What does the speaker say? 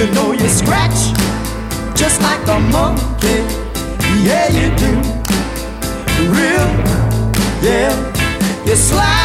You know you scratch just like a monkey. Yeah, you do. Real, yeah. You slide